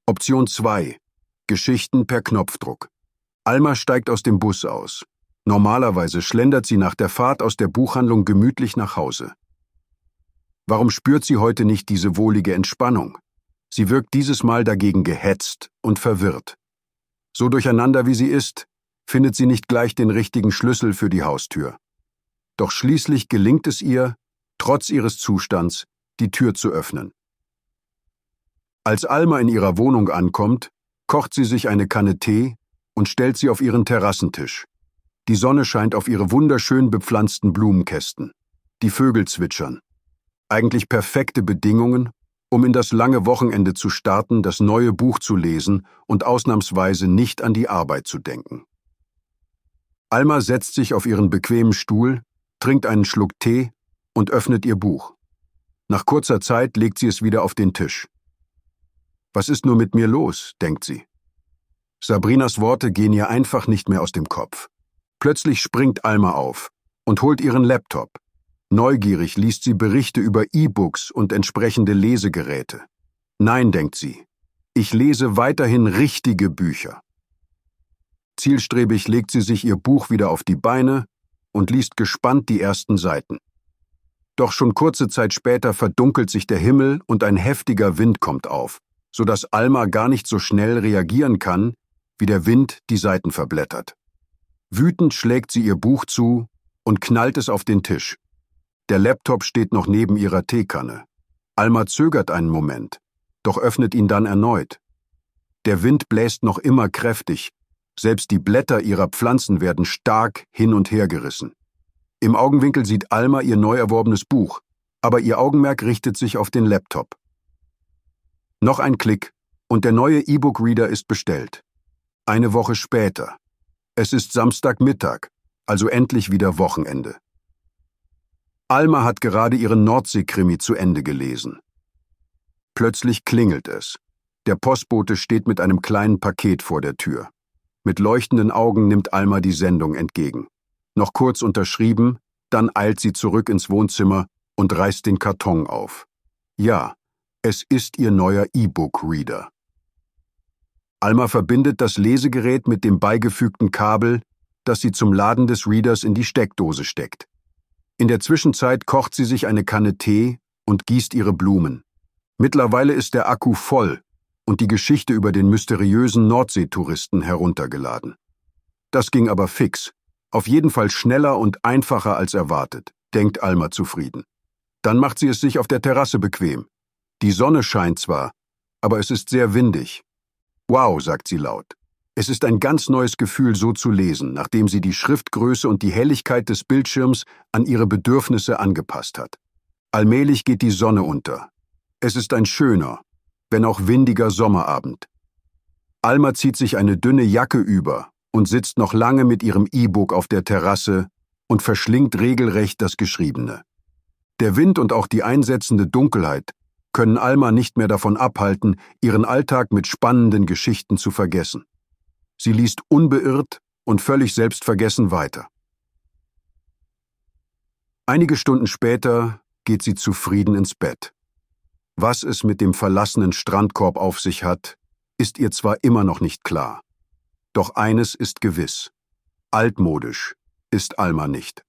Option 2. Geschichten per Knopfdruck. Alma steigt aus dem Bus aus. Normalerweise schlendert sie nach der Fahrt aus der Buchhandlung gemütlich nach Hause. Warum spürt sie heute nicht diese wohlige Entspannung? Sie wirkt dieses Mal dagegen gehetzt und verwirrt. So durcheinander wie sie ist, findet sie nicht gleich den richtigen Schlüssel für die Haustür. Doch schließlich gelingt es ihr, trotz ihres Zustands, die Tür zu öffnen. Als Alma in ihrer Wohnung ankommt, kocht sie sich eine Kanne Tee und stellt sie auf ihren Terrassentisch. Die Sonne scheint auf ihre wunderschön bepflanzten Blumenkästen. Die Vögel zwitschern. Eigentlich perfekte Bedingungen, um in das lange Wochenende zu starten, das neue Buch zu lesen und ausnahmsweise nicht an die Arbeit zu denken. Alma setzt sich auf ihren bequemen Stuhl, trinkt einen Schluck Tee und öffnet ihr Buch. Nach kurzer Zeit legt sie es wieder auf den Tisch. Was ist nur mit mir los, denkt sie. Sabrinas Worte gehen ihr einfach nicht mehr aus dem Kopf. Plötzlich springt Alma auf und holt ihren Laptop. Neugierig liest sie Berichte über E-Books und entsprechende Lesegeräte. Nein, denkt sie, ich lese weiterhin richtige Bücher. Zielstrebig legt sie sich ihr Buch wieder auf die Beine und liest gespannt die ersten Seiten. Doch schon kurze Zeit später verdunkelt sich der Himmel und ein heftiger Wind kommt auf, sodass Alma gar nicht so schnell reagieren kann, wie der Wind die Seiten verblättert. Wütend schlägt sie ihr Buch zu und knallt es auf den Tisch. Der Laptop steht noch neben ihrer Teekanne. Alma zögert einen Moment, doch öffnet ihn dann erneut. Der Wind bläst noch immer kräftig, selbst die Blätter ihrer Pflanzen werden stark hin und her gerissen. Im Augenwinkel sieht Alma ihr neu erworbenes Buch, aber ihr Augenmerk richtet sich auf den Laptop. Noch ein Klick und der neue E-Book-Reader ist bestellt. Eine Woche später. Es ist Samstagmittag, also endlich wieder Wochenende. Alma hat gerade ihren Nordsee-Krimi zu Ende gelesen. Plötzlich klingelt es. Der Postbote steht mit einem kleinen Paket vor der Tür. Mit leuchtenden Augen nimmt Alma die Sendung entgegen. Noch kurz unterschrieben, dann eilt sie zurück ins Wohnzimmer und reißt den Karton auf. Ja, es ist ihr neuer E-Book-Reader. Alma verbindet das Lesegerät mit dem beigefügten Kabel, das sie zum Laden des Readers in die Steckdose steckt. In der Zwischenzeit kocht sie sich eine Kanne Tee und gießt ihre Blumen. Mittlerweile ist der Akku voll und die Geschichte über den mysteriösen Nordseetouristen heruntergeladen. Das ging aber fix, auf jeden Fall schneller und einfacher als erwartet, denkt Alma zufrieden. Dann macht sie es sich auf der Terrasse bequem. Die Sonne scheint zwar, aber es ist sehr windig. Wow, sagt sie laut. Es ist ein ganz neues Gefühl, so zu lesen, nachdem sie die Schriftgröße und die Helligkeit des Bildschirms an ihre Bedürfnisse angepasst hat. Allmählich geht die Sonne unter. Es ist ein schöner, wenn auch windiger Sommerabend. Alma zieht sich eine dünne Jacke über und sitzt noch lange mit ihrem E-Book auf der Terrasse und verschlingt regelrecht das Geschriebene. Der Wind und auch die einsetzende Dunkelheit können Alma nicht mehr davon abhalten, ihren Alltag mit spannenden Geschichten zu vergessen. Sie liest unbeirrt und völlig selbstvergessen weiter. Einige Stunden später geht sie zufrieden ins Bett. Was es mit dem verlassenen Strandkorb auf sich hat, ist ihr zwar immer noch nicht klar. Doch eines ist gewiss: altmodisch ist Alma nicht.